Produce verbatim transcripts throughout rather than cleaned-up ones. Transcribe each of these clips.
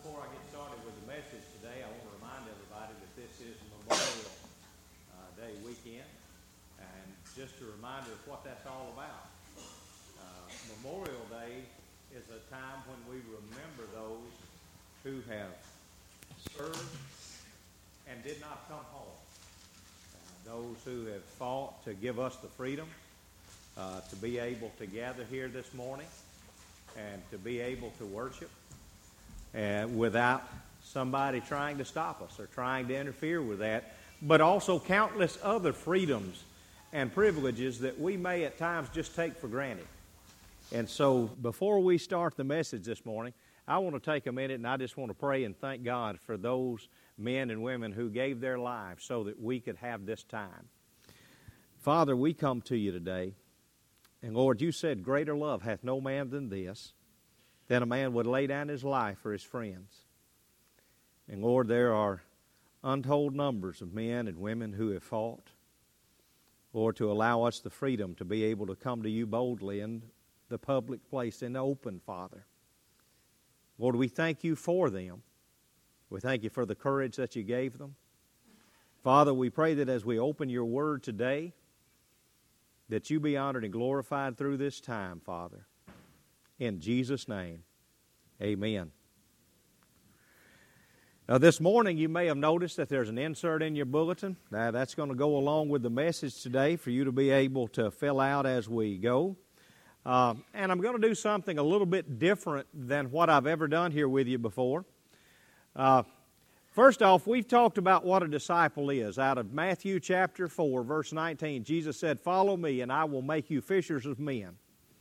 before I get started with the message today, I want to remind everybody that this is Memorial uh, Day weekend, and just a reminder of what that's all about. Uh, Memorial Day is a time when we remember those who have served and did not come home. Uh, those who have fought to give us the freedom uh, to be able to gather here this morning and to be able to worship and without somebody trying to stop us or trying to interfere with that, but also countless other freedoms and privileges that we may at times just take for granted. And so before we start the message this morning, I want to take a minute and I just want to pray and thank God for those men and women who gave their lives so that we could have this time. Father, we come to you today, and Lord, you said, greater love hath no man than this, that a man would lay down his life for his friends. And Lord, there are untold numbers of men and women who have fought, Lord, to allow us the freedom to be able to come to you boldly in the public place, in the open, Father. Lord, we thank you for them. We thank you for the courage that you gave them. Father, we pray that as we open your word today, that you be honored and glorified through this time, Father. In Jesus' name, amen. Now, this morning you may have noticed that there's an insert in your bulletin. Now, that's going to go along with the message today for you to be able to fill out as we go. Uh, and I'm going to do something a little bit different than what I've ever done here with you before. Uh, first off, we've talked about what a disciple is. Out of Matthew chapter four, verse nineteen, Jesus said, "Follow me, and I will make you fishers of men."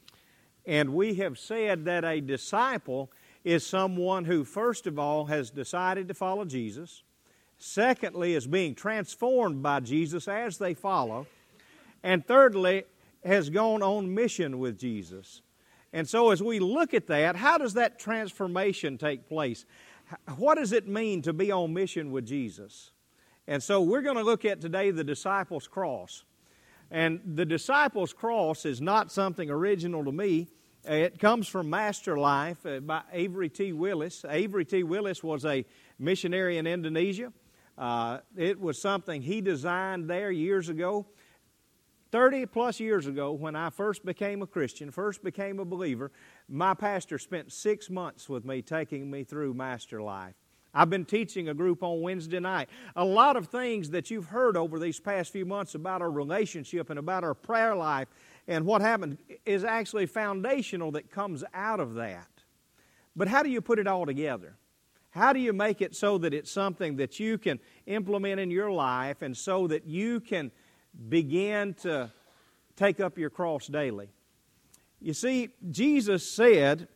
And we have said that a disciple is someone who, first of all, has decided to follow Jesus. Secondly, is being transformed by Jesus as they follow. And thirdly, has gone on mission with Jesus. And so as we look at that, how does that transformation take place? What does it mean to be on mission with Jesus? And so we're going to look at today the disciples' cross. And the disciples' cross is not something original to me. It comes from Master Life by Avery T. Willis. Avery T. Willis was a missionary in Indonesia. Uh, it was something he designed there years ago. thirty plus years ago, when I first became a Christian, first became a believer, my pastor spent six months with me taking me through Master Life. I've been teaching a group on Wednesday night. A lot of things that you've heard over these past few months about our relationship and about our prayer life and what happened is actually foundational that comes out of that. But how do you put it all together? How do you make it so that it's something that you can implement in your life and so that you can begin to take up your cross daily? You see, Jesus said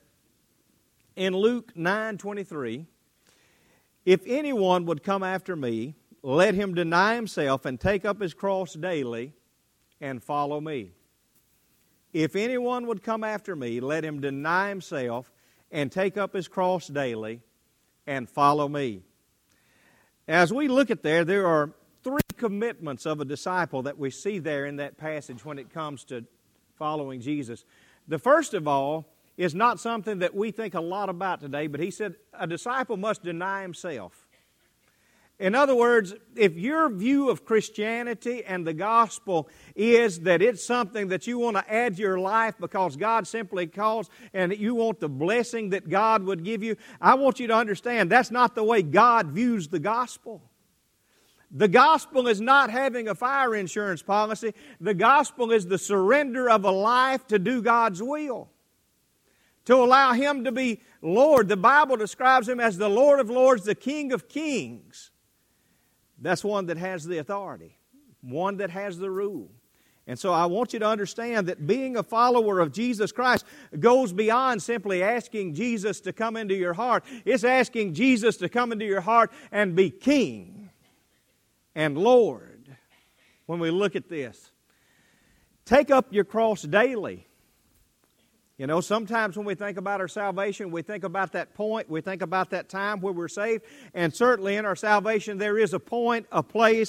in Luke nine twenty-three, "If anyone would come after me, let him deny himself and take up his cross daily and follow me." If anyone would come after me, let him deny himself and take up his cross daily and follow me. As we look at there, there are three commitments of a disciple that we see there in that passage when it comes to following Jesus. The first of all is not something that we think a lot about today, but he said a disciple must deny himself. In other words, if your view of Christianity and the gospel is that it's something that you want to add to your life because God simply calls and you want the blessing that God would give you, I want you to understand that's not the way God views the gospel. The gospel is not having a fire insurance policy. The gospel is the surrender of a life to do God's will, to allow Him to be Lord. The Bible describes Him as the Lord of Lords, the King of Kings. That's one that has the authority, one that has the rule. And so I want you to understand that being a follower of Jesus Christ goes beyond simply asking Jesus to come into your heart. It's asking Jesus to come into your heart and be King and Lord. When we look at this, take up your cross daily. You know, sometimes when we think about our salvation, we think about that point, we think about that time where we're saved, and certainly in our salvation there is a point, a place,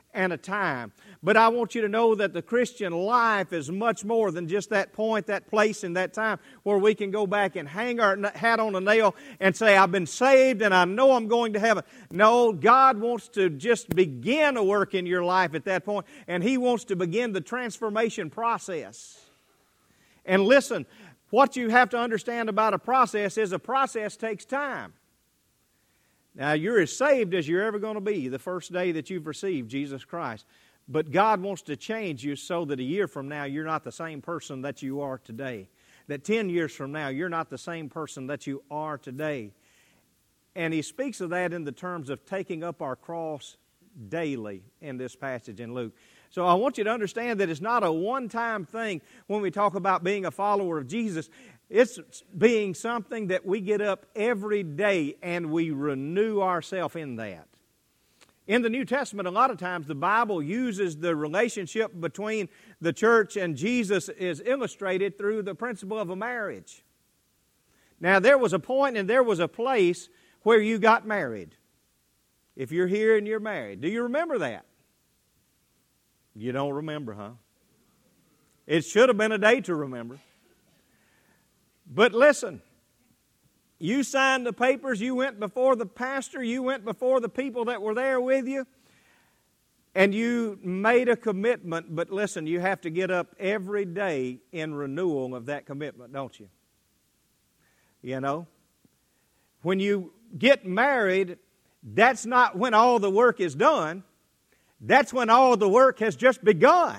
and a time. But I want you to know that the Christian life is much more than just that point, that place, and that time where we can go back and hang our hat on a nail and say, I've been saved and I know I'm going to heaven. No, God wants to just begin a work in your life at that point, and He wants to begin the transformation process. And listen, what you have to understand about a process is a process takes time. Now, you're as saved as you're ever going to be the first day that you've received Jesus Christ. But God wants to change you so that a year from now you're not the same person that you are today. That ten years from now you're not the same person that you are today. And He speaks of that in the terms of taking up our cross daily in this passage in Luke. So I want you to understand that it's not a one-time thing when we talk about being a follower of Jesus. It's being something that we get up every day and we renew ourselves in that. In the New Testament, a lot of times the Bible uses the relationship between the church and Jesus is illustrated through the principle of a marriage. Now, there was a point and there was a place where you got married. If you're here and you're married, do you remember that? You don't remember, huh? It should have been a day to remember. But listen, you signed the papers, you went before the pastor, you went before the people that were there with you, and you made a commitment. But listen, you have to get up every day in renewal of that commitment, don't you? You know? When you get married, that's not when all the work is done. That's when all the work has just begun.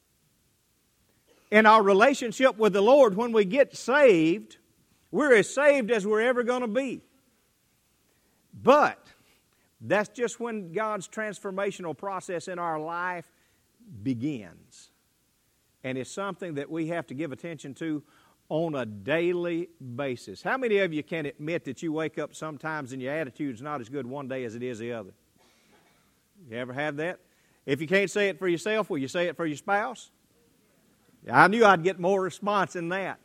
In our relationship with the Lord, when we get saved, we're as saved as we're ever going to be. But that's just when God's transformational process in our life begins. And it's something that we have to give attention to on a daily basis. How many of you can admit that you wake up sometimes and your attitude's not as good one day as it is the other? You ever have that? If you can't say it for yourself, will you say it for your spouse? I knew I'd get more response than that.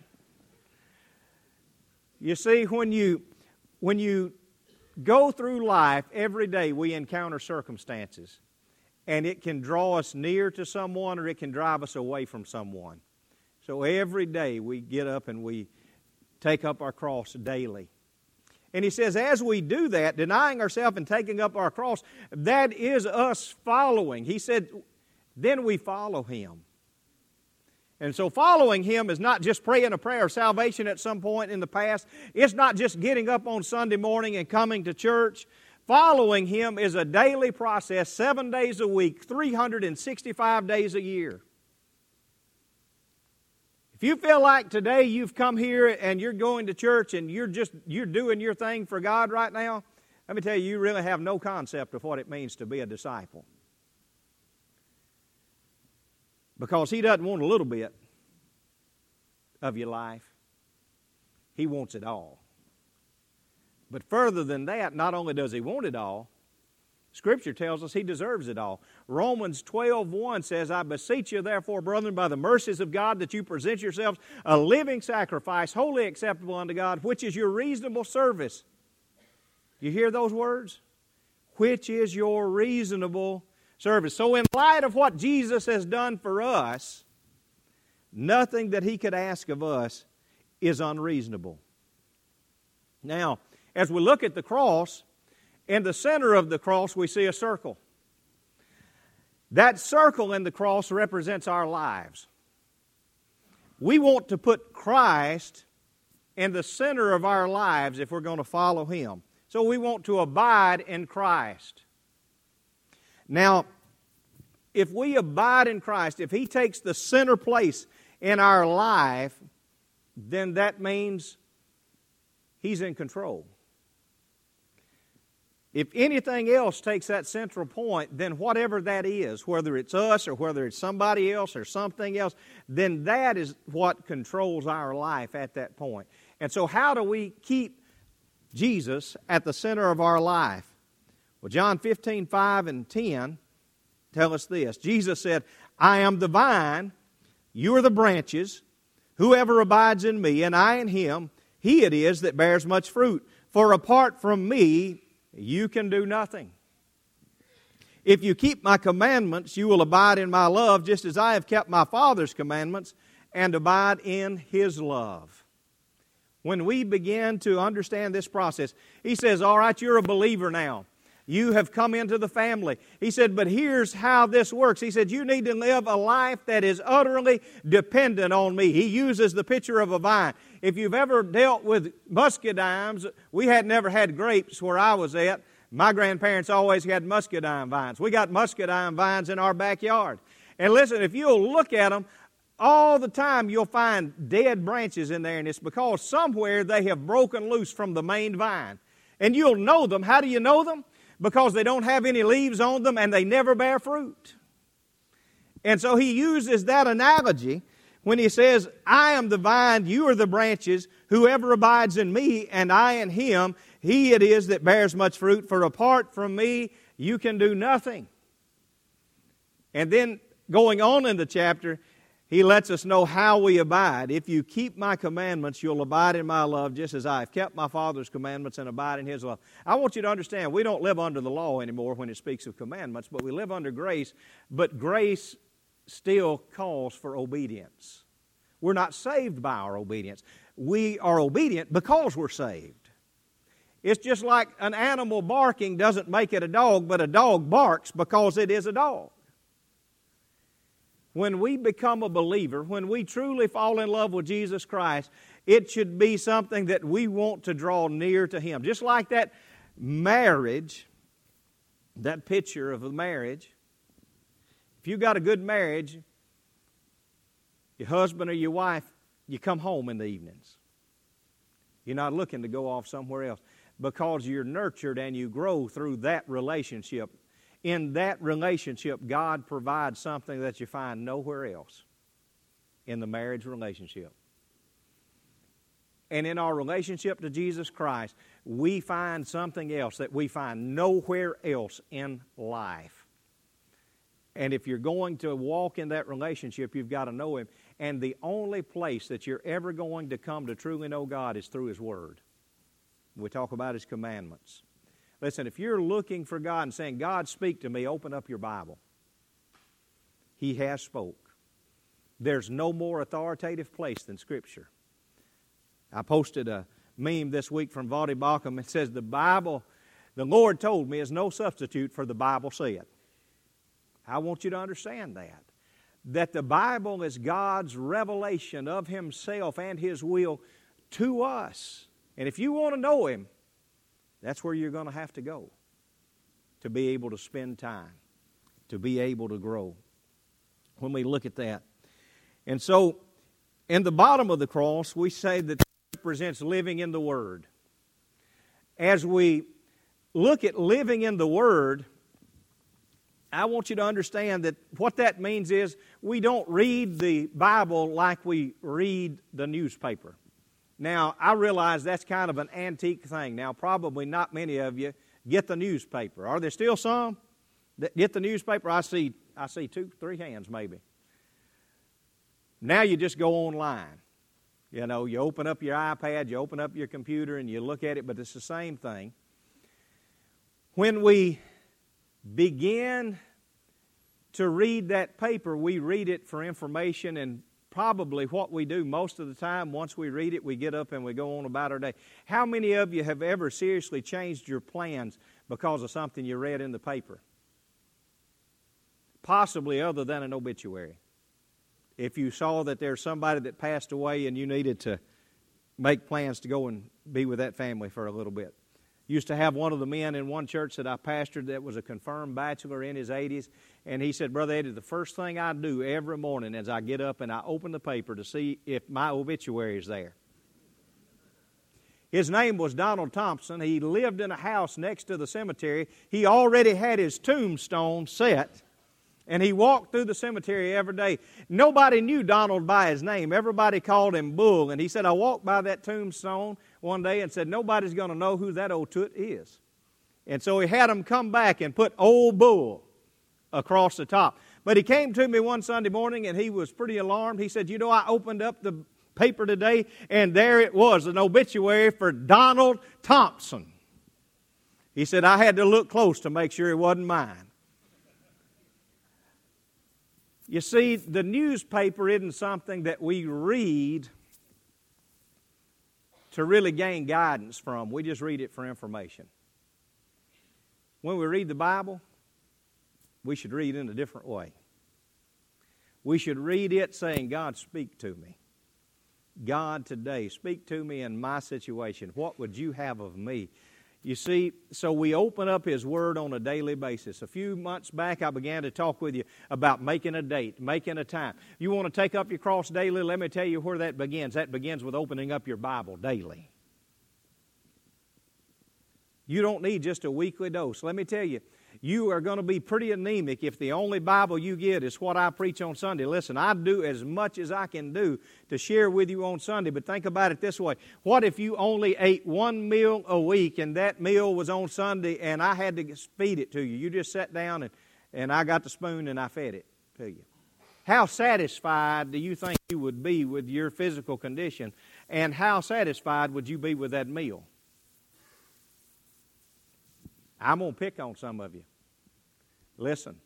You see, when you, when you go through life, every day we encounter circumstances. And it can draw us near to someone or it can drive us away from someone. So every day we get up and we take up our cross daily. And he says, as we do that, denying ourselves and taking up our cross, that is us following. He said, then we follow Him. And so following Him is not just praying a prayer of salvation at some point in the past. It's not just getting up on Sunday morning and coming to church. Following Him is a daily process, seven days a week, three hundred sixty-five days a year. If you feel like today you've come here and you're going to church and you're just you're doing your thing for God right now, let me tell you, you really have no concept of what it means to be a disciple. Because He doesn't want a little bit of your life. He wants it all. But further than that, not only does He want it all, Scripture tells us He deserves it all. Romans twelve one says, I beseech you therefore, brethren, by the mercies of God, that you present yourselves a living sacrifice, wholly acceptable unto God, which is your reasonable service. You hear those words? Which is your reasonable service. So in light of what Jesus has done for us, nothing that He could ask of us is unreasonable. Now, as we look at the cross, in the center of the cross we see a circle. That circle in the cross represents our lives. We want to put Christ in the center of our lives if we're going to follow Him. So we want to abide in Christ. Now, if we abide in Christ, if He takes the center place in our life, then that means He's in control. If anything else takes that central point, then whatever that is, whether it's us or whether it's somebody else or something else, then that is what controls our life at that point. And so how do we keep Jesus at the center of our life? Well, John fifteen, five and ten tell us this. Jesus said, I am the vine, you are the branches. Whoever abides in me and I in him, he it is that bears much fruit. For apart from me, you can do nothing. If you keep my commandments, you will abide in my love, just as I have kept my Father's commandments and abide in His love. When we begin to understand this process, He says, all right, you're a believer now. You have come into the family. He said, but here's how this works. He said, you need to live a life that is utterly dependent on me. He uses the picture of a vine. If you've ever dealt with muscadines, we had never had grapes where I was at. My grandparents always had muscadine vines. We got muscadine vines in our backyard. And listen, if you'll look at them, all the time you'll find dead branches in there, and it's because somewhere they have broken loose from the main vine. And you'll know them. How do you know them? Because they don't have any leaves on them and they never bear fruit. And so he uses that analogy when he says, I am the vine, you are the branches. Whoever abides in me and I in him, he it is that bears much fruit. For apart from me, you can do nothing. And then going on in the chapter, he lets us know how we abide. If you keep my commandments, you'll abide in my love, just as I have kept my Father's commandments and abide in His love. I want you to understand, we don't live under the law anymore when it speaks of commandments, but we live under grace. But grace still calls for obedience. We're not saved by our obedience. We are obedient because we're saved. It's just like an animal barking doesn't make it a dog, but a dog barks because it is a dog. When we become a believer, when we truly fall in love with Jesus Christ, it should be something that we want to draw near to Him. Just like that marriage, that picture of a marriage. If you got a good marriage, your husband or your wife, you come home in the evenings. You're not looking to go off somewhere else because you're nurtured and you grow through that relationship. In that relationship, God provides something that you find nowhere else in the marriage relationship. And in our relationship to Jesus Christ, we find something else that we find nowhere else in life. And if you're going to walk in that relationship, you've got to know Him. And the only place that you're ever going to come to truly know God is through His Word. We talk about His commandments. Listen, if you're looking for God and saying, God, speak to me, open up your Bible. He has spoke. There's no more authoritative place than Scripture. I posted a meme this week from Voddie Baucham. It says, the Bible, the Lord told me, is no substitute for the Bible said. I want you to understand that. That the Bible is God's revelation of Himself and His will to us. And if you want to know Him, that's where you're going to have to go to be able to spend time, to be able to grow. When we look at that. And so, in the bottom of the cross, we say that it represents living in the Word. As we look at living in the Word, I want you to understand that what that means is we don't read the Bible like we read the newspaper. Now, I realize that's kind of an antique thing. Now, probably not many of you get the newspaper. Are there still some that get the newspaper? I see, I see two, three hands maybe. Now you just go online. You know, you open up your iPad, you open up your computer, and you look at it, but it's the same thing. When we begin to read that paper, we read it for information, and probably what we do most of the time, once we read it, we get up and we go on about our day. How many of you have ever seriously changed your plans because of something you read in the paper? Possibly other than an obituary. If you saw that there's somebody that passed away and you needed to make plans to go and be with that family for a little bit. Used to have one of the men in one church that I pastored that was a confirmed bachelor in his eighties, and he said, Brother Eddie, the first thing I do every morning is I get up and I open the paper to see if my obituary is there. His name was Donald Thompson. He lived in a house next to the cemetery. He already had his tombstone set, and he walked through the cemetery every day. Nobody knew Donald by his name. Everybody called him Bull, and he said, I walked by that tombstone one day and said, nobody's going to know who that old toot is. And so he had them come back and put Old Bull across the top. But he came to me one Sunday morning and he was pretty alarmed. He said, you know, I opened up the paper today and there it was, an obituary for Donald Thompson. He said, I had to look close to make sure it wasn't mine. You see, the newspaper isn't something that we read to really gain guidance from. We just read it for information. When we read the Bible, we should read it in a different way. We should read it saying, God, speak to me. God, today, speak to me in my situation. What would you have of me? You see, so we open up His Word on a daily basis. A few months back, I began to talk with you about making a date, making a time. You want to take up your cross daily? Let me tell you where that begins. That begins with opening up your Bible daily. You don't need just a weekly dose. Let me tell you, you are going to be pretty anemic if the only Bible you get is what I preach on Sunday. Listen, I do as much as I can do to share with you on Sunday, but think about it this way. What if you only ate one meal a week and that meal was on Sunday and I had to feed it to you? You just sat down and, and I got the spoon and I fed it to you. How satisfied do you think you would be with your physical condition, and how satisfied would you be with that meal? I'm going to pick on some of you. Listen,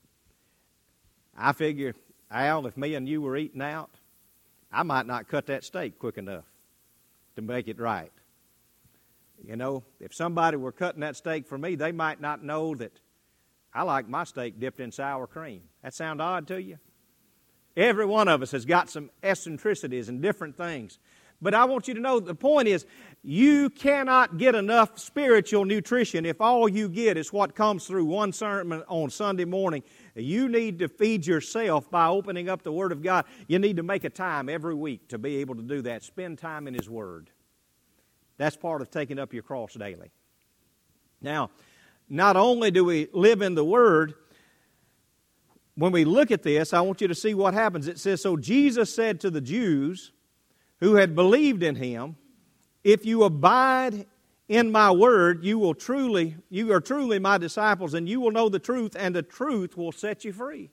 I figure, Al, if me and you were eating out, I might not cut that steak quick enough to make it right. You know, if somebody were cutting that steak for me, they might not know that I like my steak dipped in sour cream. That sound odd to you? Every one of us has got some eccentricities and different things. But I want you to know the point is, you cannot get enough spiritual nutrition if all you get is what comes through one sermon on Sunday morning. You need to feed yourself by opening up the Word of God. You need to make a time every week to be able to do that. Spend time in His Word. That's part of taking up your cross daily. Now, not only do we live in the Word, when we look at this, I want you to see what happens. It says, so Jesus said to the Jews who had believed in Him, if you abide in my word, you will truly, you are truly my disciples, and you will know the truth, and the truth will set you free.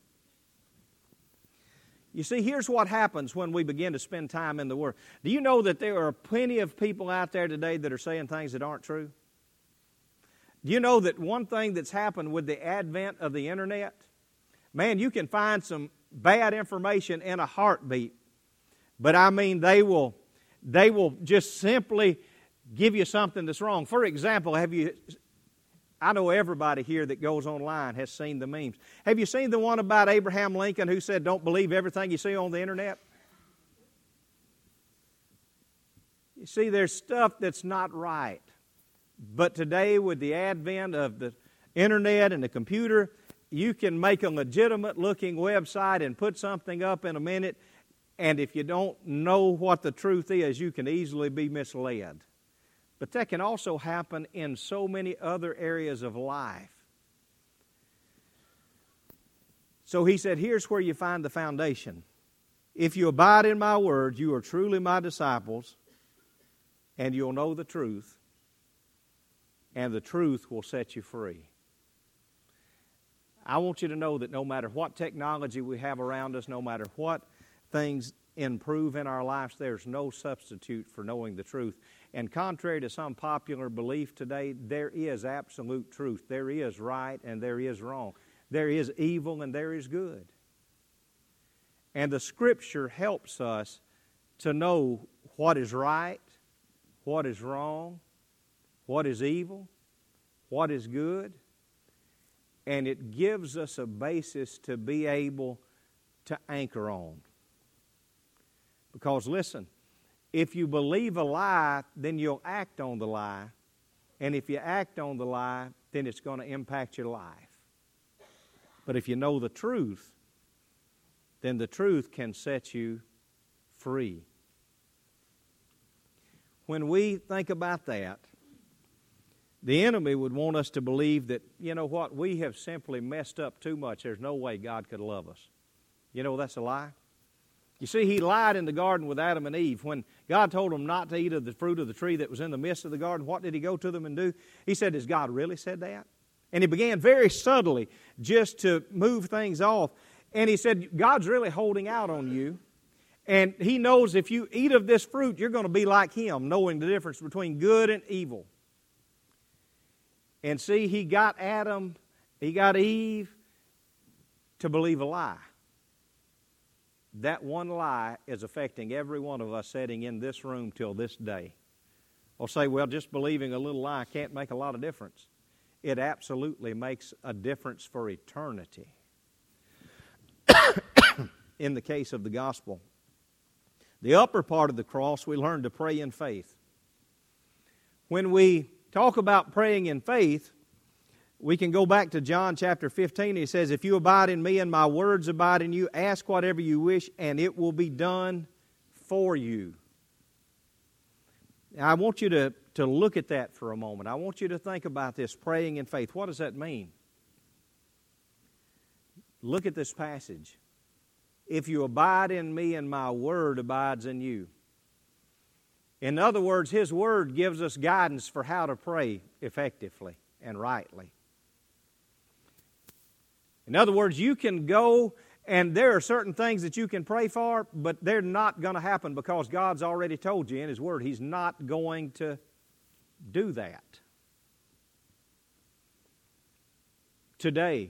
You see, here's what happens when we begin to spend time in the Word. Do you know that there are plenty of people out there today that are saying things that aren't true? Do you know that one thing that's happened with the advent of the internet, man, you can find some bad information in a heartbeat. But I mean, they will, they will just simply give you something that's wrong. For example, have you, I know everybody here that goes online has seen the memes. Have you seen the one about Abraham Lincoln who said, don't believe everything you see on the internet? You see, there's stuff that's not right. But today, with the advent of the internet and the computer, you can make a legitimate looking website and put something up in a minute. And if you don't know what the truth is, you can easily be misled. But that can also happen in so many other areas of life. So he said, here's where you find the foundation. If you abide in my word, you are truly my disciples, and you'll know the truth, and the truth will set you free. I want you to know that no matter what technology we have around us, no matter what things improve in our lives, there's no substitute for knowing the truth. And contrary to some popular belief today, there is absolute truth. There is right and there is wrong. There is evil and there is good. And the Scripture helps us to know what is right, what is wrong, what is evil, what is good. And it gives us a basis to be able to anchor on. Because listen, if you believe a lie, then you'll act on the lie. And if you act on the lie, then it's going to impact your life. But if you know the truth, then the truth can set you free. When we think about that, the enemy would want us to believe that, you know what, we have simply messed up too much. There's no way God could love us. You know that's a lie? You see, he lied in the garden with Adam and Eve. When God told them not to eat of the fruit of the tree that was in the midst of the garden, what did he go to them and do? He said, has God really said that? And he began very subtly just to move things off. And he said, God's really holding out on you. And he knows if you eat of this fruit, you're going to be like him, knowing the difference between good and evil. And see, he got Adam, he got Eve to believe a lie. that one lie is affecting every one of us sitting in this room till this day. Or say, well, just believing a little lie can't make a lot of difference. It absolutely makes a difference for eternity. In the case of the gospel, the upper part of the cross, we learn to pray in faith. When we talk about praying in faith, we can go back to John chapter fifteen. He says, if you abide in me and my words abide in you, ask whatever you wish and it will be done for you. Now, I want you to, to look at that for a moment. I want you to think about this, praying in faith. What does that mean? Look at this passage. If you abide in me and my word abides in you. In other words, His Word gives us guidance for how to pray effectively and rightly. In other words, you can go and there are certain things that you can pray for, but they're not going to happen because God's already told you in His Word He's not going to do that. Today,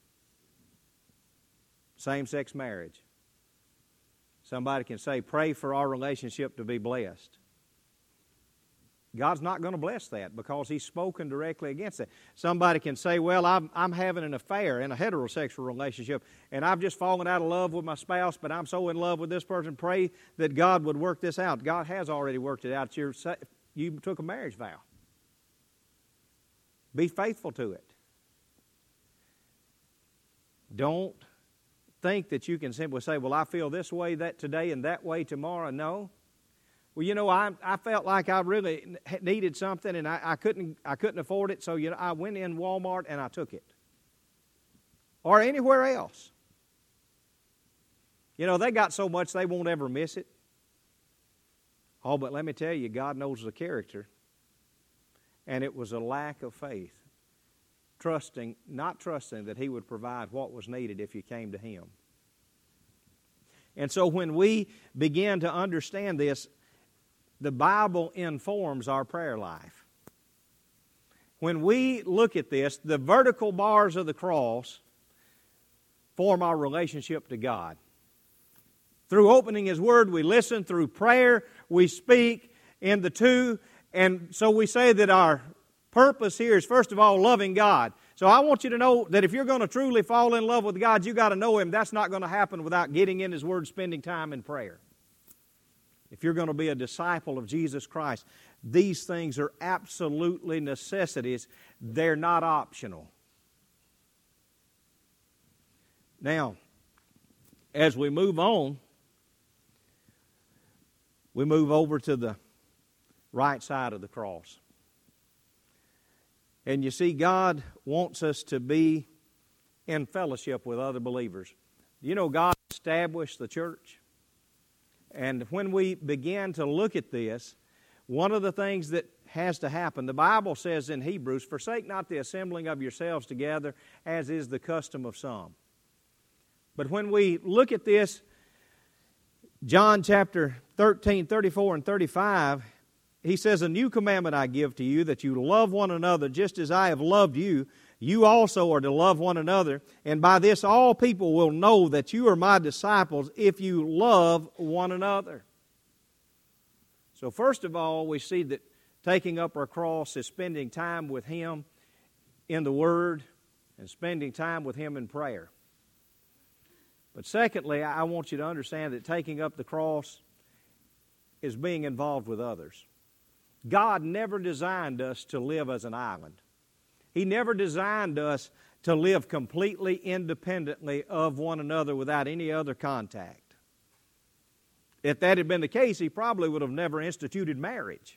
same-sex marriage. Somebody can say, pray for our relationship to be blessed. God's not going to bless that because He's spoken directly against it. Somebody can say, well, I'm, I'm having an affair in a heterosexual relationship, and I've just fallen out of love with my spouse, but I'm so in love with this person. Pray that God would work this out. God has already worked it out. You're, you took a marriage vow. Be faithful to it. Don't think that you can simply say, well, I feel this way that today and that way tomorrow. No. Well, you know, I I felt like I really needed something and I, I couldn't I couldn't afford it, so you know I went in Walmart and I took it. Or anywhere else. You know, they got so much they won't ever miss it. Oh, but let me tell you, God knows the character. And it was a lack of faith. Trusting, not trusting that He would provide what was needed if you came to Him. And so when we begin to understand this, the Bible informs our prayer life. When we look at this, the vertical bars of the cross form our relationship to God. Through opening His Word, we listen. Through prayer, we speak in the two. And so we say that our purpose here is, first of all, loving God. So I want you to know that if you're going to truly fall in love with God, you've got to know Him. That's not going to happen without getting in His Word, spending time in prayer. If you're going to be a disciple of Jesus Christ, these things are absolutely necessities. They're not optional. Now, as we move on, we move over to the right side of the cross. And you see, God wants us to be in fellowship with other believers. You know, God established the church. And when we begin to look at this, one of the things that has to happen, the Bible says in Hebrews, forsake not the assembling of yourselves together, as is the custom of some. But when we look at this, John chapter thirteen, thirty-four, and thirty-five, He says, a new commandment I give to you, that you love one another just as I have loved you. You also are to love one another. And by this all people will know that you are my disciples if you love one another. So first of all, we see that taking up our cross is spending time with Him in the Word and spending time with Him in prayer. But secondly, I want you to understand that taking up the cross is being involved with others. God never designed us to live as an island. He never designed us to live completely independently of one another without any other contact. If that had been the case, He probably would have never instituted marriage.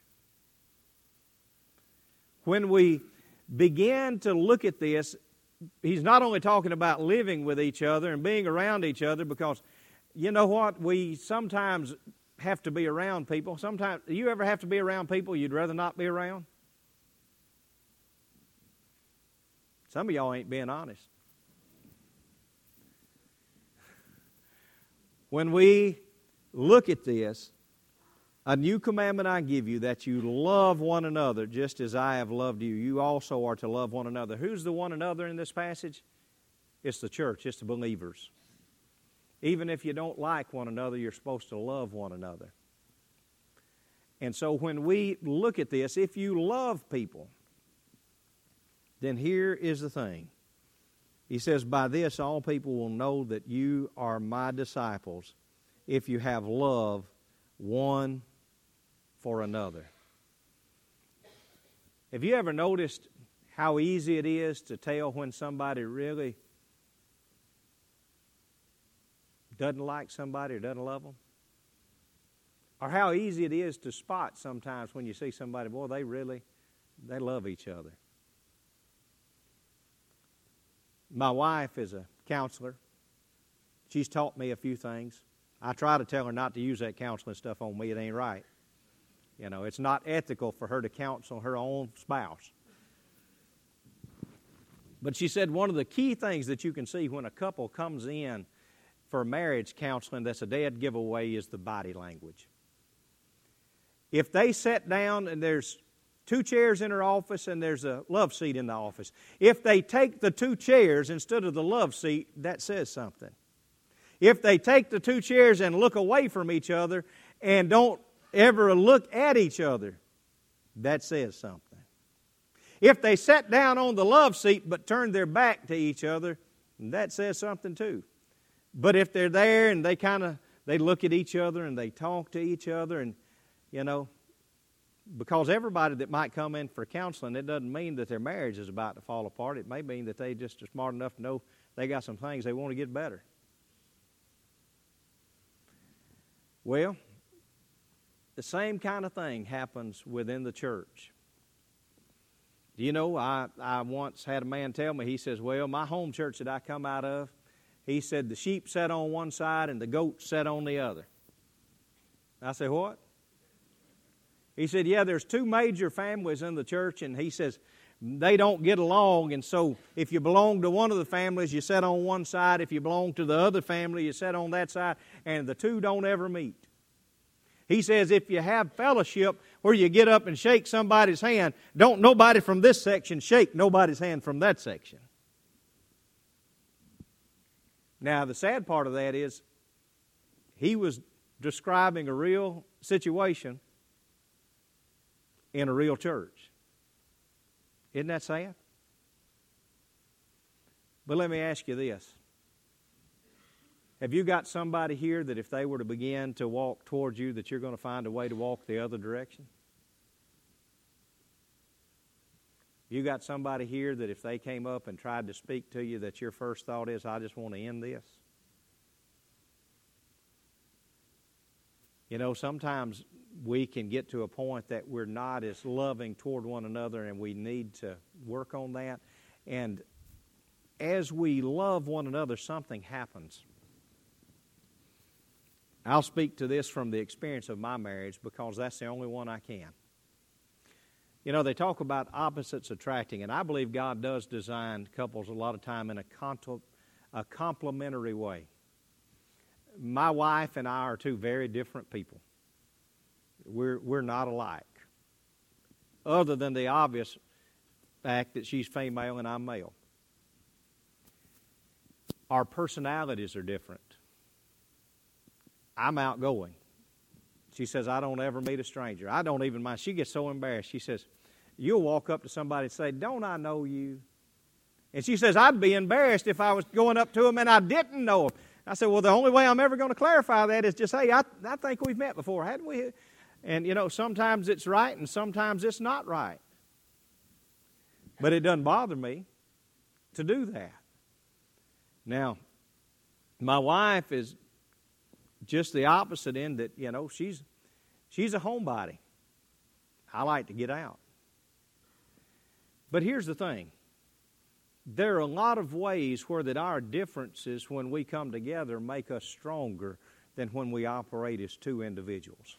When we begin to look at this, He's not only talking about living with each other and being around each other, because you know what? We sometimes have to be around people. Sometimes, do you ever have to be around people you'd rather not be around? Some of y'all ain't being honest. When we look at this, a new commandment I give you, that you love one another just as I have loved you. You also are to love one another. Who's the one another in this passage? It's the church. It's the believers. Even if you don't like one another, you're supposed to love one another. And so when we look at this, if you love people, then here is the thing. He says, by this all people will know that you are my disciples, if you have love one for another. Have you ever noticed how easy it is to tell when somebody really doesn't like somebody or doesn't love them? Or how easy it is to spot sometimes when you see somebody, boy, they really, they love each other. My wife is a counselor. She's taught me a few things. I try to tell her not to use that counseling stuff on me. It ain't right. You know, it's not ethical for her to counsel her own spouse. But she said one of the key things that you can see when a couple comes in for marriage counseling that's a dead giveaway is the body language. If they sit down and there's two chairs in her office and there's a love seat in the office, if they take the two chairs instead of the love seat, that says something. If they take the two chairs and look away from each other and don't ever look at each other, that says something. If they sat down on the love seat but turned their back to each other, that says something too. But if they're there and they kind of, they look at each other and they talk to each other and, you know, because everybody that might come in for counseling, it doesn't mean that their marriage is about to fall apart. It may mean that they just are smart enough to know they got some things they want to get better. Well, the same kind of thing happens within the church. Do you know, I, I once had a man tell me, he says, well, my home church that I come out of, he said the sheep sat on one side and the goats sat on the other. I said, what? He said, yeah, there's two major families in the church, and he says they don't get along, and so if you belong to one of the families, you sit on one side. If you belong to the other family, you sit on that side, and the two don't ever meet. He says if you have fellowship where you get up and shake somebody's hand, don't nobody from this section shake nobody's hand from that section. Now, the sad part of that is he was describing a real situation in a real church. Isn't that sad? But let me ask you this. Have you got somebody here that if they were to begin to walk towards you, that you're going to find a way to walk the other direction? You got somebody here that if they came up and tried to speak to you, that your first thought is, I just want to end this? You know, sometimes we can get to a point that we're not as loving toward one another, and we need to work on that. And as we love one another, something happens. I'll speak to this from the experience of my marriage because that's the only one I can. You know, they talk about opposites attracting, and I believe God does design couples a lot of time in a, contl- a complementary way. My wife and I are two very different people. We're, we're not alike, other than the obvious fact that she's female and I'm male. Our personalities are different. I'm outgoing. She says, I don't ever meet a stranger. I don't even mind. She gets so embarrassed. She says, you'll walk up to somebody and say, don't I know you? And she says, I'd be embarrassed if I was going up to them and I didn't know them. I said, well, the only way I'm ever going to clarify that is just, hey, I, I think we've met before, hadn't we? And, you know, sometimes it's right and sometimes it's not right. But it doesn't bother me to do that. Now, my wife is just the opposite end that, you know, she's she's a homebody. I like to get out. But here's the thing. There are a lot of ways where that our differences when we come together make us stronger than when we operate as two individuals.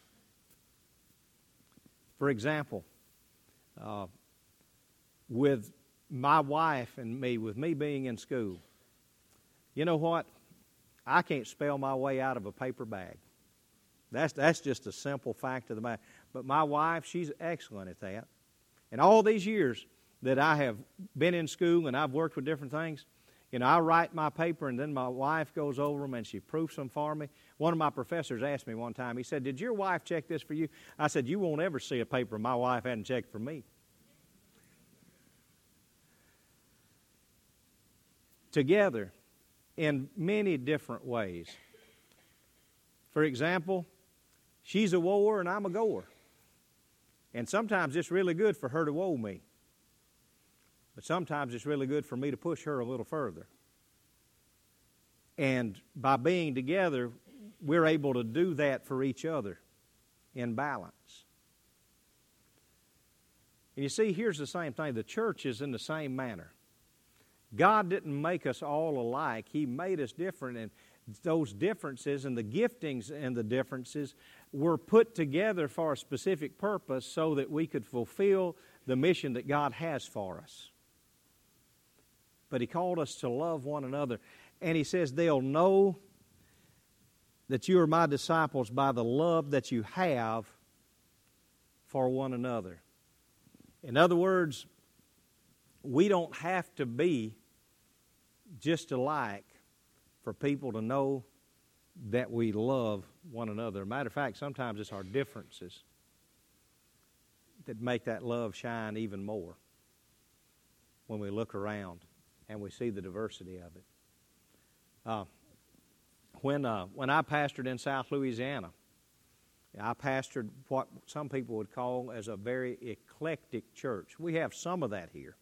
For example, uh, with my wife and me, with me being in school, you know what? I can't spell my way out of a paper bag. That's, that's just a simple fact of the matter. But my wife, she's excellent at that. And all these years that I have been in school and I've worked with different things, You know, I write my paper and then my wife goes over them and she proofs them for me. One of my professors asked me one time, he said, "Did your wife check this for you?" I said, "You won't ever see a paper my wife hadn't checked for me." Together in many different ways. For example, she's a woer and I'm a goer. And sometimes it's really good for her to woe me. But sometimes it's really good for me to push her a little further. And by being together, we're able to do that for each other in balance. And you see, here's the same thing. The church is in the same manner. God didn't make us all alike. He made us different, and those differences and the giftings and the differences were put together for a specific purpose so that we could fulfill the mission that God has for us. But He called us to love one another. And He says they'll know that you are my disciples by the love that you have for one another. In other words, we don't have to be just alike for people to know that we love one another. Matter of fact, sometimes it's our differences that make that love shine even more when we look around and we see the diversity of it. Uh, when uh, when I pastored in South Louisiana, I pastored what some people would call as a very eclectic church. We have some of that here.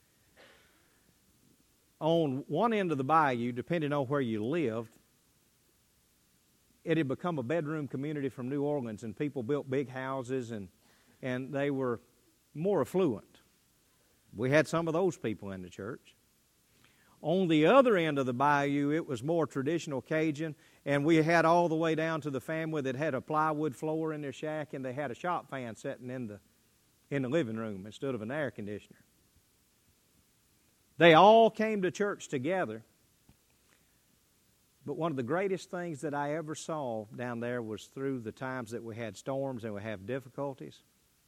On one end of the bayou, depending on where you lived, it had become a bedroom community from New Orleans, and people built big houses, and and they were more affluent. We had some of those people in the church. On the other end of the bayou, it was more traditional Cajun, and we had all the way down to the family that had a plywood floor in their shack, and they had a shop fan sitting in the in the living room instead of an air conditioner. They all came to church together. But one of the greatest things that I ever saw down there was through the times that we had storms and we have difficulties.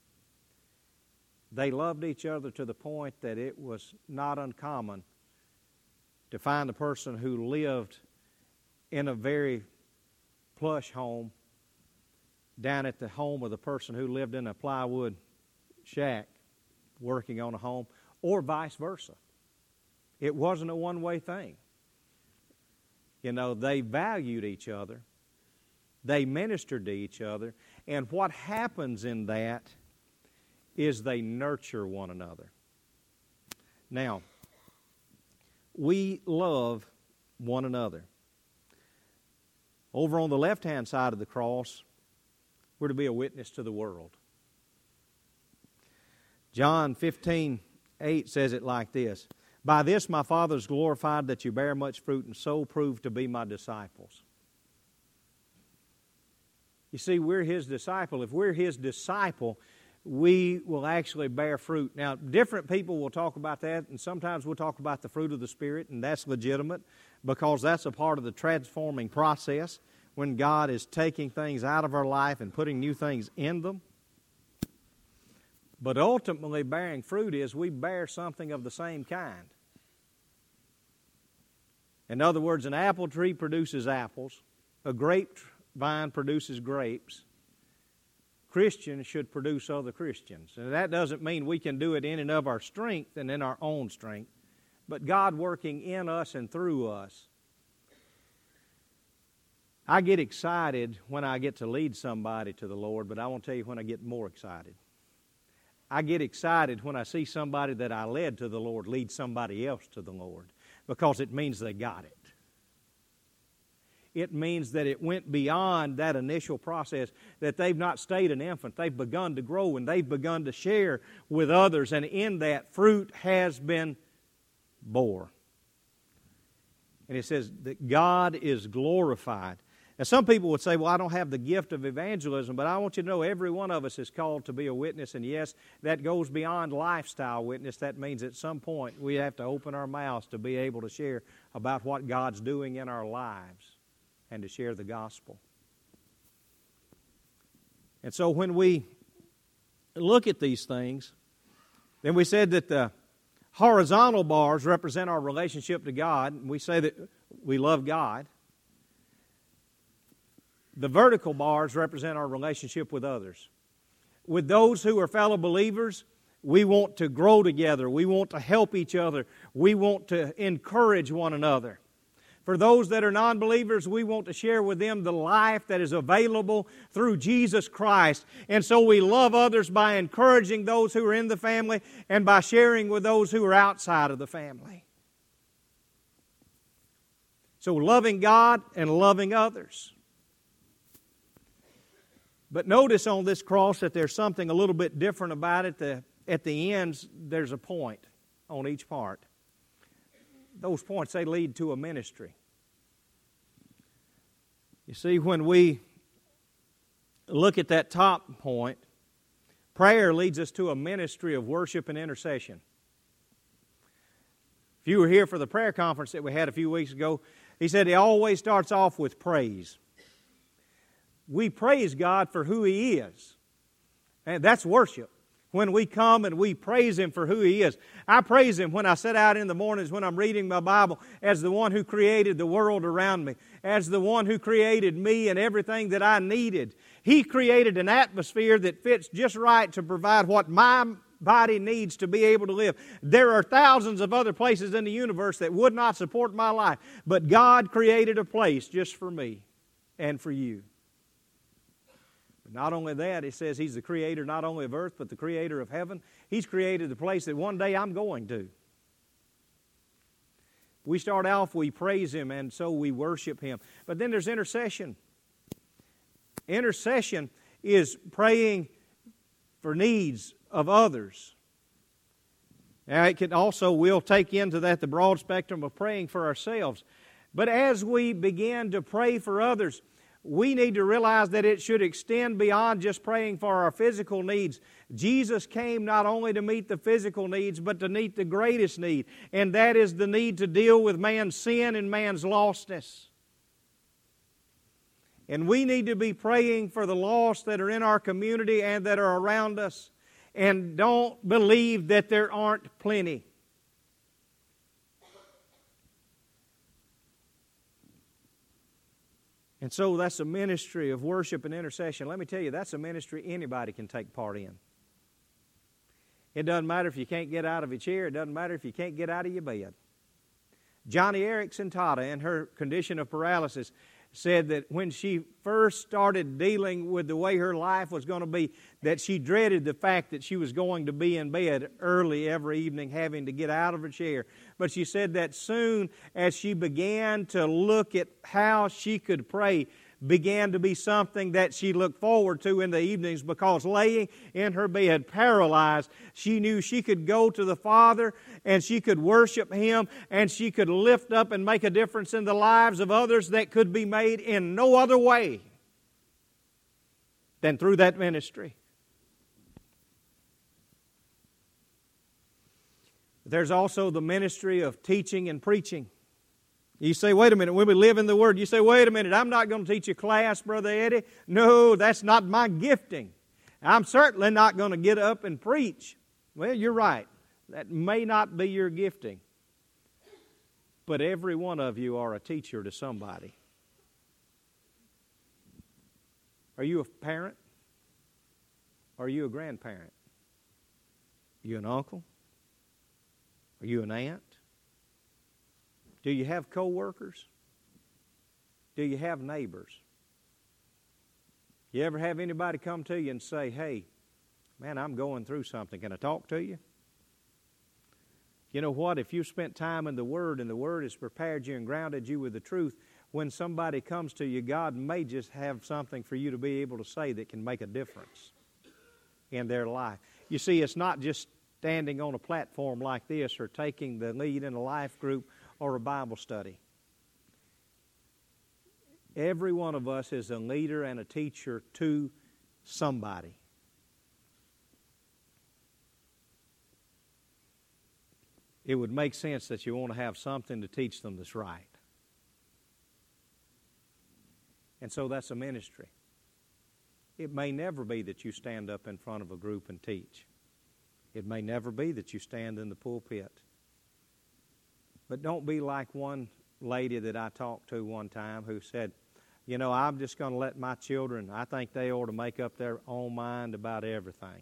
They loved each other to the point that it was not uncommon to find a person who lived in a very plush home down at the home of the person who lived in a plywood shack working on a home, or vice versa. It wasn't a one-way thing. You know, they valued each other. They ministered to each other. And what happens in that is they nurture one another. Now, we love one another. Over on the left-hand side of the cross, we're to be a witness to the world. John fifteen eight says it like this: "By this my Father is glorified, that you bear much fruit, and so prove to be my disciples." You see, we're His disciple. If we're His disciple, we will actually bear fruit. Now, different people will talk about that, and sometimes we'll talk about the fruit of the Spirit, and that's legitimate because that's a part of the transforming process when God is taking things out of our life and putting new things in them. But ultimately, bearing fruit is we bear something of the same kind. In other words, an apple tree produces apples. A grapevine produces grapes. Christians should produce other Christians. And that doesn't mean we can do it in and of our strength and in our own strength, but God working in us and through us. I get excited when I get to lead somebody to the Lord, but I won't tell you when I get more excited. I get excited when I see somebody that I led to the Lord lead somebody else to the Lord, because it means they got it. It means that it went beyond that initial process, that they've not stayed an infant. They've begun to grow and they've begun to share with others, and in that fruit has been bore. And it says that God is glorified. Now, some people would say, well, I don't have the gift of evangelism, but I want you to know every one of us is called to be a witness, and yes, that goes beyond lifestyle witness. That means at some point we have to open our mouths to be able to share about what God's doing in our lives and to share the gospel. And so when we look at these things, then we said that the horizontal bars represent our relationship to God. We say that we love God. The vertical bars represent our relationship with others. With those who are fellow believers, we want to grow together. We want to help each other. We want to encourage one another. For those that are non-believers, we want to share with them the life that is available through Jesus Christ. And so we love others by encouraging those who are in the family and by sharing with those who are outside of the family. So loving God and loving others. But notice on this cross that there's something a little bit different about it. The, at the ends, there's a point on each part. Those points, they lead to a ministry. You see, when we look at that top point, prayer leads us to a ministry of worship and intercession. If you were here for the prayer conference that we had a few weeks ago, he said he always starts off with praise. We praise God for who He is. And that's worship. When we come and we praise Him for who He is. I praise Him when I sit out in the mornings when I'm reading my Bible as the one who created the world around me, as the one who created me and everything that I needed. He created an atmosphere that fits just right to provide what my body needs to be able to live. There are thousands of other places in the universe that would not support my life, but God created a place just for me and for you. Not only that, it says He's the creator not only of earth, but the creator of heaven. He's created the place that one day I'm going to. We start off, we praise Him, and so we worship Him. But then there's intercession. Intercession is praying for needs of others. Now, it can also, we'll take into that the broad spectrum of praying for ourselves. But as we begin to pray for others, we need to realize that it should extend beyond just praying for our physical needs. Jesus came not only to meet the physical needs, but to meet the greatest need, and that is the need to deal with man's sin and man's lostness. And we need to be praying for the lost that are in our community and that are around us, and don't believe that there aren't plenty. And so that's a ministry of worship and intercession. Let me tell you, that's a ministry anybody can take part in. It doesn't matter if you can't get out of your chair. It doesn't matter if you can't get out of your bed. Joni Eareckson Tada, in her condition of paralysis, said that when she first started dealing with the way her life was going to be, that she dreaded the fact that she was going to be in bed early every evening having to get out of her chair. But she said that soon as she began to look at how she could pray, began to be something that she looked forward to in the evenings, because laying in her bed paralyzed, she knew she could go to the Father and she could worship Him and she could lift up and make a difference in the lives of others that could be made in no other way than through that ministry. There's also the ministry of teaching and preaching. You say, wait a minute, when we live in the Word, you say, wait a minute, I'm not going to teach a class, Brother Eddie. No, that's not my gifting. I'm certainly not going to get up and preach. Well, you're right. That may not be your gifting. But every one of you are a teacher to somebody. Are you a parent? Are you a grandparent? Are you an uncle? Are you an aunt? Do you have co-workers? Do you have neighbors? You ever have anybody come to you and say, hey, man, I'm going through something. Can I talk to you? You know what? If you've spent time in the Word and the Word has prepared you and grounded you with the truth, when somebody comes to you, God may just have something for you to be able to say that can make a difference in their life. You see, it's not just standing on a platform like this or taking the lead in a life group or a Bible study. Every one of us is a leader and a teacher to somebody. It would make sense that you want to have something to teach them that's right. And so that's a ministry. It may never be that you stand up in front of a group and teach. It may never be that you stand in the pulpit But don't be like one lady that I talked to one time who said, you know, I'm just going to let my children, I think they ought to make up their own mind about everything.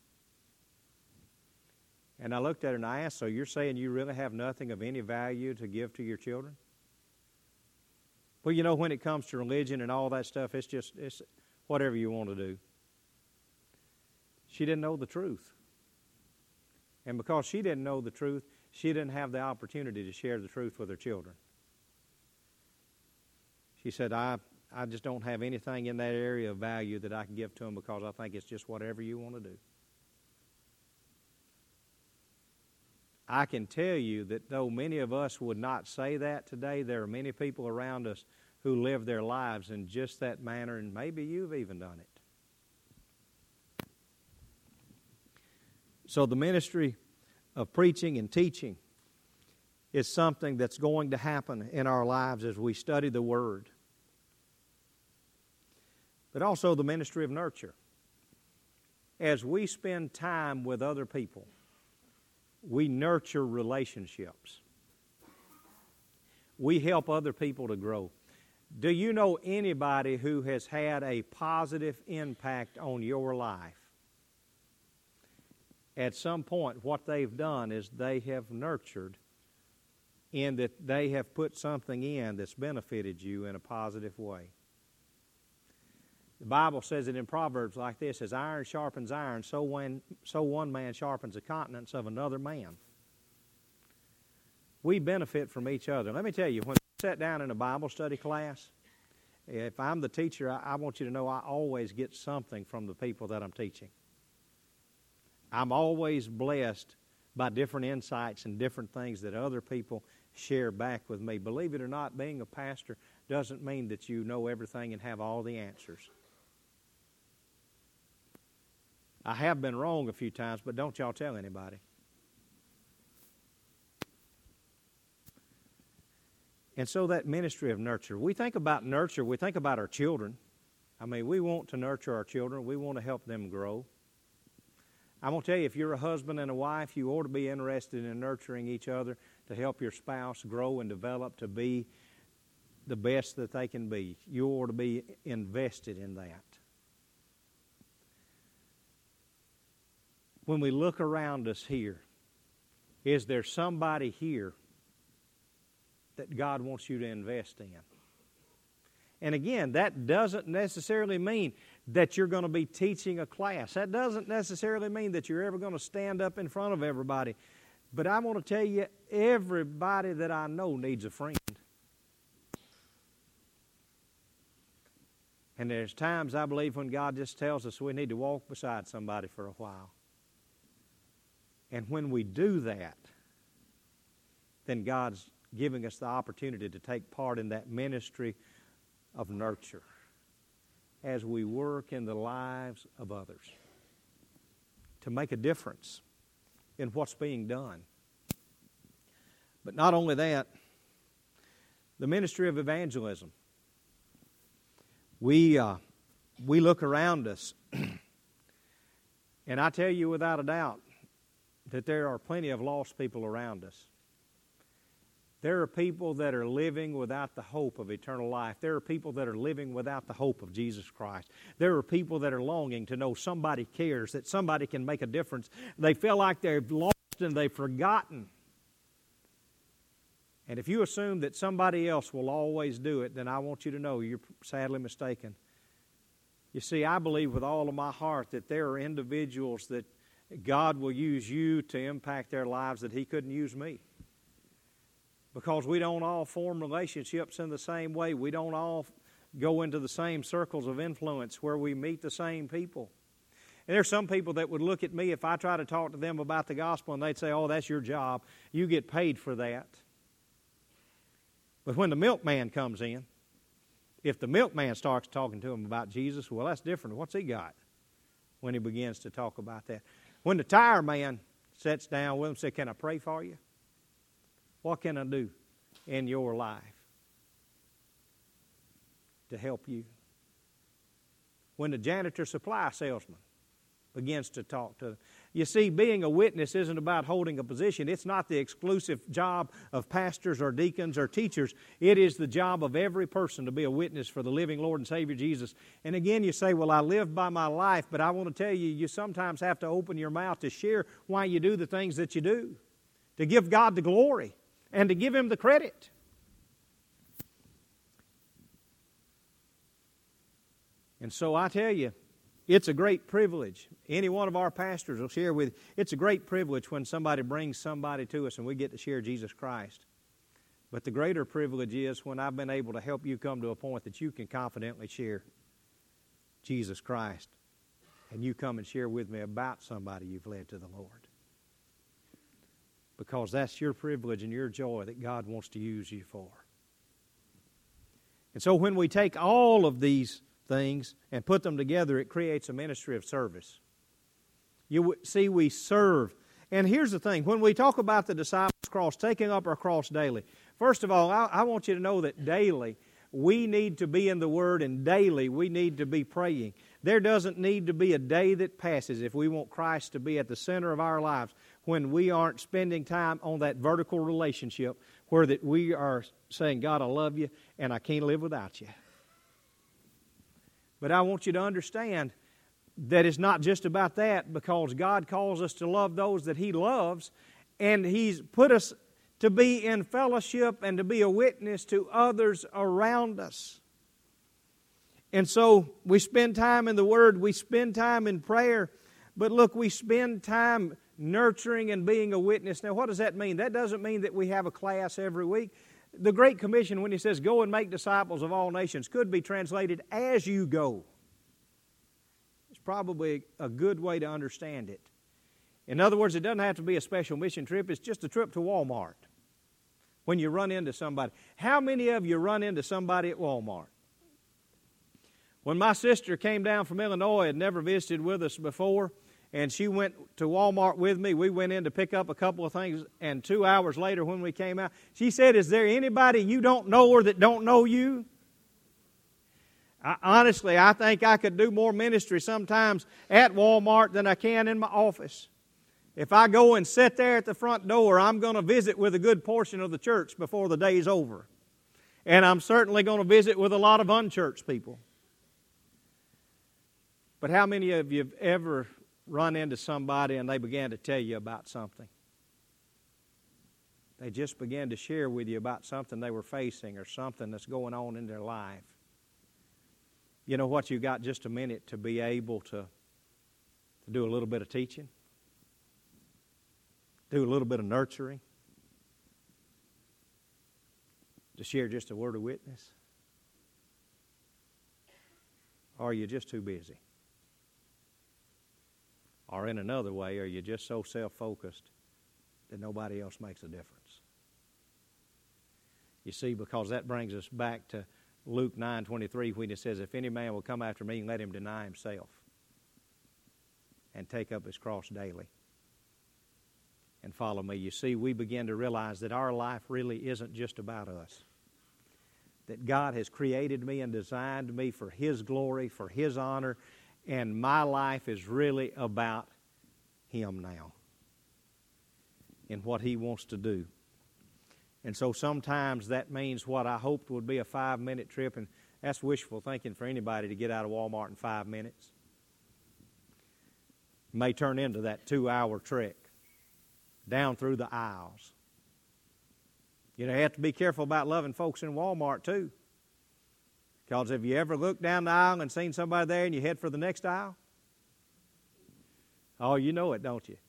And I looked at her and I asked, so you're saying you really have nothing of any value to give to your children? Well, you know, when it comes to religion and all that stuff, it's just it's whatever you want to do. She didn't know the truth. And because she didn't know the truth, she didn't have the opportunity to share the truth with her children. She said, I, I just don't have anything in that area of value that I can give to them because I think it's just whatever you want to do. I can tell you that though many of us would not say that today, there are many people around us who live their lives in just that manner, and maybe you've even done it. So the ministry of preaching and teaching is something that's going to happen in our lives as we study the Word. But also the ministry of nurture. As we spend time with other people, we nurture relationships. We help other people to grow. Do you know anybody who has had a positive impact on your life? At some point, what they've done is they have nurtured in that they have put something in that's benefited you in a positive way. The Bible says it in Proverbs like this, as iron sharpens iron, so when so one man sharpens the countenance of another man. We benefit from each other. Let me tell you, when I sat down in a Bible study class, if I'm the teacher, I, I want you to know I always get something from the people that I'm teaching. I'm always blessed by different insights and different things that other people share back with me. Believe it or not, being a pastor doesn't mean that you know everything and have all the answers. I have been wrong a few times, but don't y'all tell anybody. And so that ministry of nurture, we think about nurture, we think about our children. I mean, we want to nurture our children. We want to help them grow. I'm going to tell you, if you're a husband and a wife, you ought to be interested in nurturing each other to help your spouse grow and develop to be the best that they can be. You ought to be invested in that. When we look around us here, is there somebody here that God wants you to invest in? And again, that doesn't necessarily mean that you're going to be teaching a class. That doesn't necessarily mean that you're ever going to stand up in front of everybody. But I want to tell you, everybody that I know needs a friend. And there's times, I believe, when God just tells us we need to walk beside somebody for a while. And when we do that, then God's giving us the opportunity to take part in that ministry of nurture as we work in the lives of others to make a difference in what's being done. But not only that, the ministry of evangelism. We, uh, we look around us, and I tell you without a doubt that there are plenty of lost people around us. There are people that are living without the hope of eternal life. There are people that are living without the hope of Jesus Christ. There are people that are longing to know somebody cares, that somebody can make a difference. They feel like they've lost and they've forgotten. And if you assume that somebody else will always do it, then I want you to know you're sadly mistaken. You see, I believe with all of my heart that there are individuals that God will use you to impact their lives that He couldn't use me. Because we don't all form relationships in the same way. We don't all go into the same circles of influence where we meet the same people. And there's some people that would look at me if I try to talk to them about the gospel and they'd say, oh, that's your job. You get paid for that. But when the milkman comes in, if the milkman starts talking to him about Jesus, well, that's different. What's he got when he begins to talk about that? When the tire man sits down with him and says, can I pray for you? What can I do in your life to help you? When the janitor supply salesman begins to talk to them. You see, being a witness isn't about holding a position. It's not the exclusive job of pastors or deacons or teachers. It is the job of every person to be a witness for the living Lord and Savior Jesus. And again, you say, well, I live by my life, but I want to tell you, you sometimes have to open your mouth to share why you do the things that you do, to give God the glory and to give Him the credit. And so I tell you, it's a great privilege. Any one of our pastors will share with you. It's a great privilege when somebody brings somebody to us and we get to share Jesus Christ. But the greater privilege is when I've been able to help you come to a point that you can confidently share Jesus Christ. And you come and share with me about somebody you've led to the Lord. Because that's your privilege and your joy that God wants to use you for. And so when we take all of these things and put them together, it creates a ministry of service. You see, we serve. And here's the thing. When we talk about the disciples' cross, taking up our cross daily, first of all, I, I want you to know that daily we need to be in the Word, and daily we need to be praying. There doesn't need to be a day that passes if we want Christ to be at the center of our lives when we aren't spending time on that vertical relationship where that we are saying, God, I love you and I can't live without you. But I want you to understand that it's not just about that, because God calls us to love those that He loves, and He's put us to be in fellowship and to be a witness to others around us. And so we spend time in the Word, we spend time in prayer, but look, we spend time nurturing and being a witness. Now, what does that mean? That doesn't mean that we have a class every week. The Great Commission, when He says, go and make disciples of all nations, could be translated as you go. It's probably a good way to understand it. In other words, it doesn't have to be a special mission trip. It's just a trip to Walmart. When you run into somebody. How many of you run into somebody at Walmart? When my sister came down from Illinois, had never visited with us before, and she went to Walmart with me. We went in to pick up a couple of things, and two hours later when we came out, she said, is there anybody you don't know or that don't know you? I, honestly, I think I could do more ministry sometimes at Walmart than I can in my office. If I go and sit there at the front door, I'm going to visit with a good portion of the church before the day's over. And I'm certainly going to visit with a lot of unchurched people. But how many of you have ever run into somebody and they began to tell you about something? They just began to share with you about something they were facing or something that's going on in their life. You know what? You got just a minute to be able to, to do a little bit of teaching, do a little bit of nurturing, to share just a word of witness? Or are you just too busy? Or in another way, are you just so self-focused that nobody else makes a difference? You see, because that brings us back to Luke nine twenty-three when it says, if any man will come after me, let him deny himself and take up his cross daily and follow me. You see, we begin to realize that our life really isn't just about us. That God has created me and designed me for His glory, for His honor, and my life is really about Him now and what He wants to do. And so sometimes that means what I hoped would be a five-minute trip, and that's wishful thinking for anybody to get out of Walmart in five minutes. It may turn into that two-hour trek down through the aisles. You know, you have to be careful about loving folks in Walmart too. Because have you ever looked down the aisle and seen somebody there and you head for the next aisle? Oh, you know it, don't you?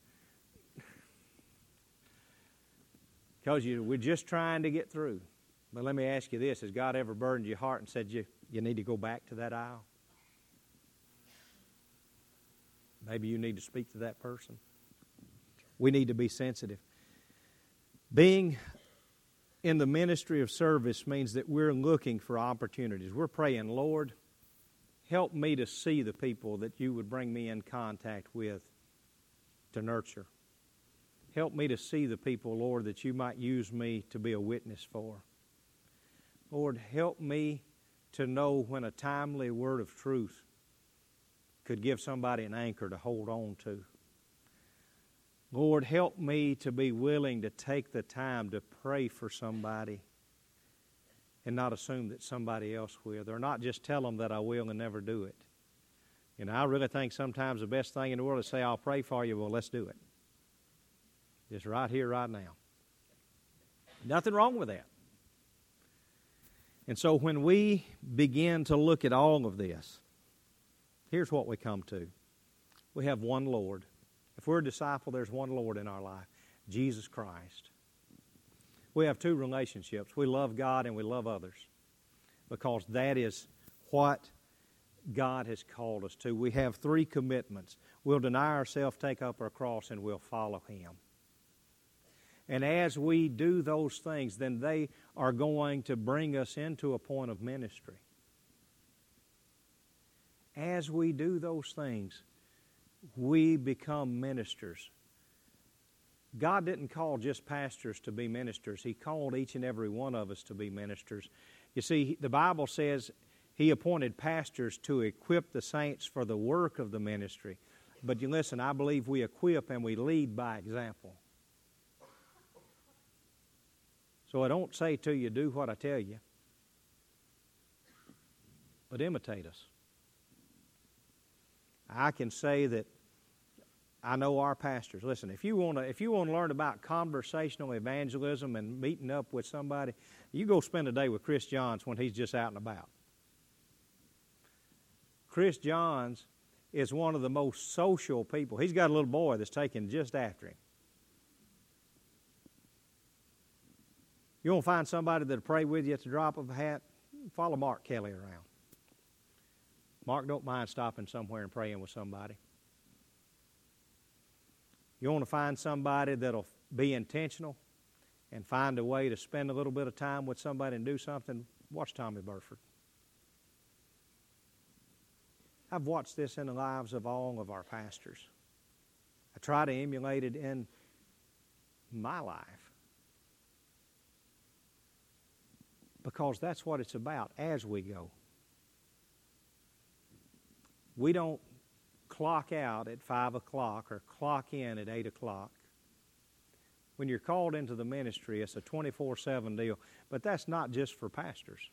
Because you, we're just trying to get through. But let me ask you this. Has God ever burdened your heart and said you, you need to go back to that aisle? Maybe you need to speak to that person. We need to be sensitive. Being in the ministry of service means that we're looking for opportunities. We're praying, Lord, help me to see the people that you would bring me in contact with to nurture. Help me to see the people, Lord, that you might use me to be a witness for. Lord, help me to know when a timely word of truth could give somebody an anchor to hold on to. Lord, help me to be willing to take the time to pray for somebody and not assume that somebody else will, or not just tell them that I will and never do it. You know, I really think sometimes the best thing in the world is say, I'll pray for you. Well, let's do it. Just right here, right now. Nothing wrong with that. And so when we begin to look at all of this, here's what we come to. We have one Lord. If we're a disciple, there's one Lord in our life, Jesus Christ. We have two relationships. We love God and we love others because that is what God has called us to. We have three commitments. We'll deny ourselves, take up our cross, and we'll follow Him. And as we do those things, then they are going to bring us into a point of ministry. As we do those things, we become ministers. God didn't call just pastors to be ministers. He called each and every one of us to be ministers. You see, the Bible says He appointed pastors to equip the saints for the work of the ministry. But you listen, I believe we equip and we lead by example. So I don't say to you, do what I tell you, but imitate us. I can say that I know our pastors. Listen, if you want to, if you want to learn about conversational evangelism and meeting up with somebody, you go spend a day with Chris Johns when he's just out and about. Chris Johns is one of the most social people. He's got a little boy that's taken just after him. You want to find somebody that'll pray with you at the drop of a hat? Follow Mark Kelly around. Mark don't mind stopping somewhere and praying with somebody. You want to find somebody that'll be intentional and find a way to spend a little bit of time with somebody and do something? Watch Tommy Burford. I've watched this in the lives of all of our pastors. I try to emulate it in my life. Because that's what it's about as we go. We don't clock out at five o'clock or clock in at eight o'clock. When you're called into the ministry, it's a twenty-four seven deal. But that's not just for pastors.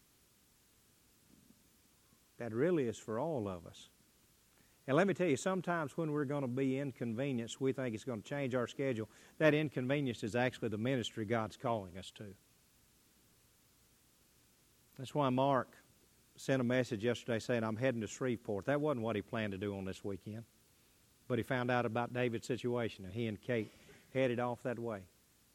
That really is for all of us. And let me tell you, sometimes when we're going to be inconvenienced, we think it's going to change our schedule. That inconvenience is actually the ministry God's calling us to. That's why Mark sent a message yesterday saying, I'm heading to Shreveport. That wasn't what he planned to do on this weekend. But he found out about David's situation, and he and Kate headed off that way.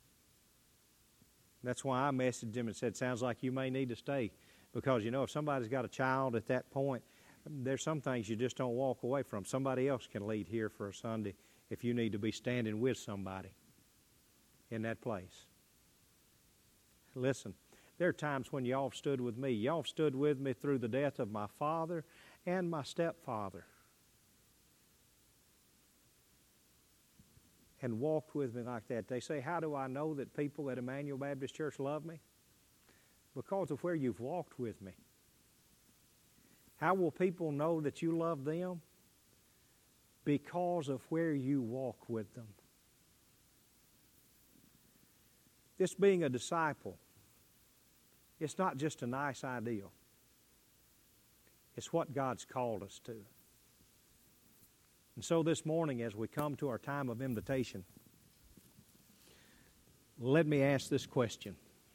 That's why I messaged him and said, sounds like you may need to stay. Because, you know, if somebody's got a child at that point, there's some things you just don't walk away from. Somebody else can lead here for a Sunday if you need to be standing with somebody in that place. Listen. There are times when y'all stood with me. Y'all stood with me through the death of my father and my stepfather. And walked with me like that. They say, how do I know that people at Emmanuel Baptist Church love me? Because of where you've walked with me. How will people know that you love them? Because of where you walk with them. This being a disciple, it's not just a nice ideal. It's what God's called us to. And so this morning, as we come to our time of invitation, let me ask this question.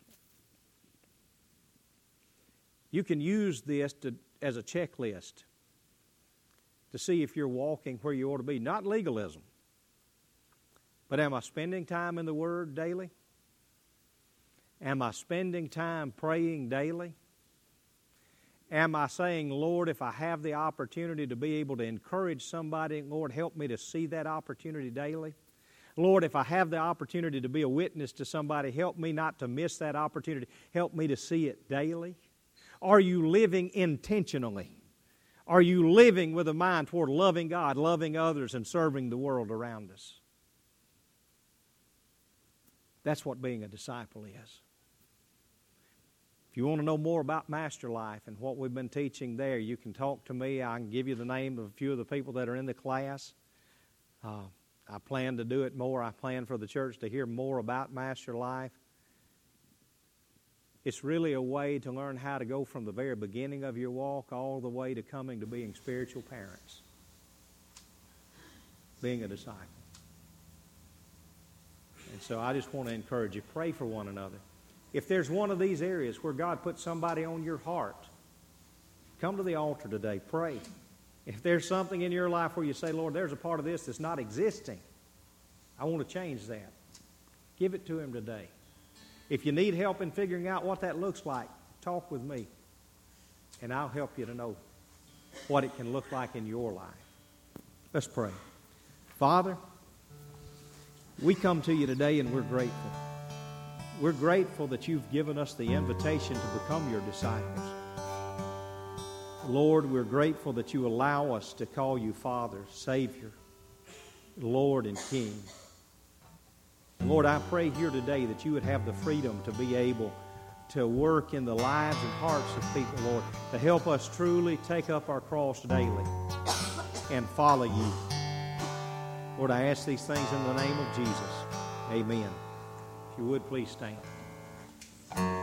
You can use this to, as a checklist to see if you're walking where you ought to be. Not legalism, but am I spending time in the Word daily? Am I spending time praying daily? Am I saying, Lord, if I have the opportunity to be able to encourage somebody, Lord, help me to see that opportunity daily? Lord, if I have the opportunity to be a witness to somebody, help me not to miss that opportunity. Help me to see it daily. Are you living intentionally? Are you living with a mind toward loving God, loving others, and serving the world around us? That's what being a disciple is. If you want to know more about Master Life and what we've been teaching there, you can talk to me. I can give you the name of a few of the people that are in the class. Uh, I plan to do it more. I plan for the church to hear more about Master Life. It's really a way to learn how to go from the very beginning of your walk all the way to coming to being spiritual parents, being a disciple. And so I just want to encourage you, pray for one another. If there's one of these areas where God put somebody on your heart, come to the altar today, pray. If there's something in your life where you say, Lord, there's a part of this that's not existing, I want to change that, give it to Him today. If you need help in figuring out what that looks like, talk with me, and I'll help you to know what it can look like in your life. Let's pray. Father, we come to you today and we're grateful. We're grateful that you've given us the invitation to become your disciples. Lord, we're grateful that you allow us to call you Father, Savior, Lord, and King. Lord, I pray here today that you would have the freedom to be able to work in the lives and hearts of people, Lord, to help us truly take up our cross daily and follow you. Lord, I ask these things in the name of Jesus. Amen. If you would, please stand.